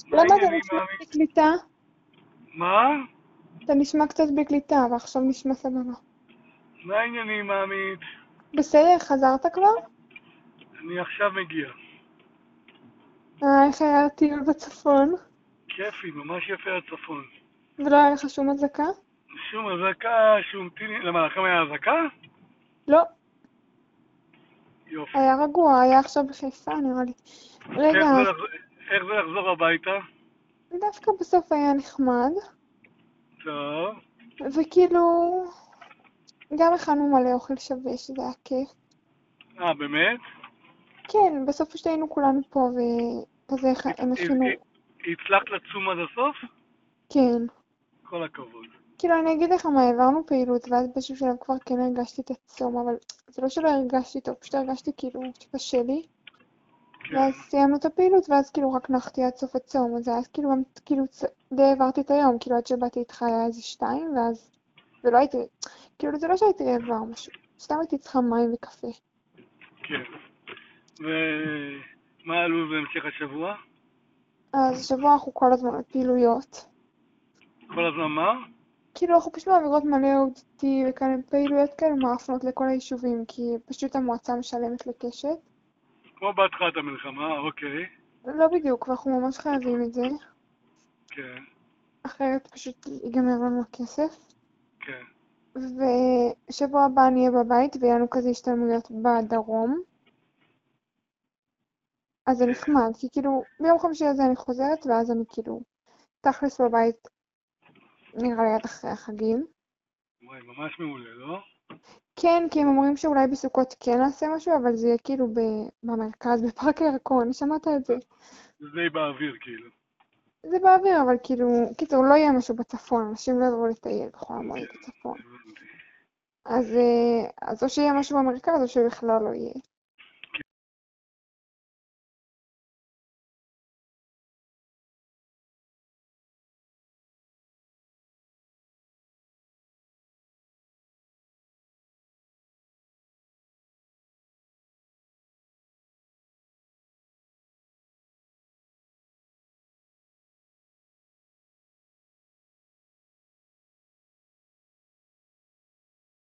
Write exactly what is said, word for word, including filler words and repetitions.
מה למה אתה העניינים, נשמע עמית? בקליטה? מה? אתה נשמע קצת בקליטה, ועכשיו נשמע סבבה. מה העניינים, עמית? בסדר, חזרת כבר? אני עכשיו מגיע. אה, איך היה הטיול בצפון? כיפי, ממש יפה הצפון. ולא היה לך שום אזעקה? שום אזעקה, שום טילים. למה, לכם היה אזעקה? לא, יופי. היה רגוע, היה עכשיו בחיפה נראה לי. רגע, איך זה, לחזור, איך זה לחזור הביתה? דווקא בסוף היה נחמד, טוב. וכאילו, גם הכנו מלא אוכל שווה, שזה היה כיף. אה, באמת? כן, בסוף פשוט היינו כולנו פה, וכזה הת- הם הת- הכינו, הת- הצלחת לצום עד הסוף? כן. כל הכבוד. כאילו, אני אגיד לך מה, העברנו פעילות, ואז באיזשהו שלב כבר כן הרגשתי את הצום, אבל זה לא שלא הרגשתי טוב, פשוט הרגשתי כאילו שקשה לי. כן, ואז סיימנו את הפעילות, ואז כאילו רק נחתי עד סוף הצום, אז אז כאילו גם, כאילו, צ- די העברתי את היום, כאילו עד שבאתי איתך היה איזה שתיים, ואז, ולא הייתי, כאילו זה לא שהייתי רעבה או משהו, סתם הייתי צריכה מים וקפה. כן. ומה הלו"ז להמשך השבוע? אז השבוע אנחנו כל הזמן בפעילויות. כל הזמן מה? כאילו אנחנו פשוט מעבירות מלא אודיטי וכאלה פעילויות כאלה מאפנות לכל היישובים, כי פשוט המועצה משלמת לקשת. כמו בהתחלת המלחמה, אוקיי. לא בדיוק, ואנחנו ממש חייבים את זה, כן, אחרת פשוט ייגמר לנו הכסף. כן. ושבוע הבא נהיה בבית ויהיה לנו כזה השתלמויות בדרום. אז זה כן. נחמד, כי כאילו ביום חמישי הזה אני חוזרת ואז אני כאילו תכלס בבית נראה לי עד אחרי החגים. וואי, ממש מעולה, לא? כן, כי הם אומרים שאולי בסוכות כן נעשה משהו, אבל זה יהיה כאילו ב- במרכז, בפארק הירקון, שמעת את זה? זה די באוויר, כאילו. זה באוויר, אבל כאילו, קיצור, לא יהיה משהו בצפון, אנשים לא יבואו לטייל בכל המועד כן, בצפון. הבנתי. אז, אה, אז או שיהיה משהו במרכז או שבכלל לא יהיה.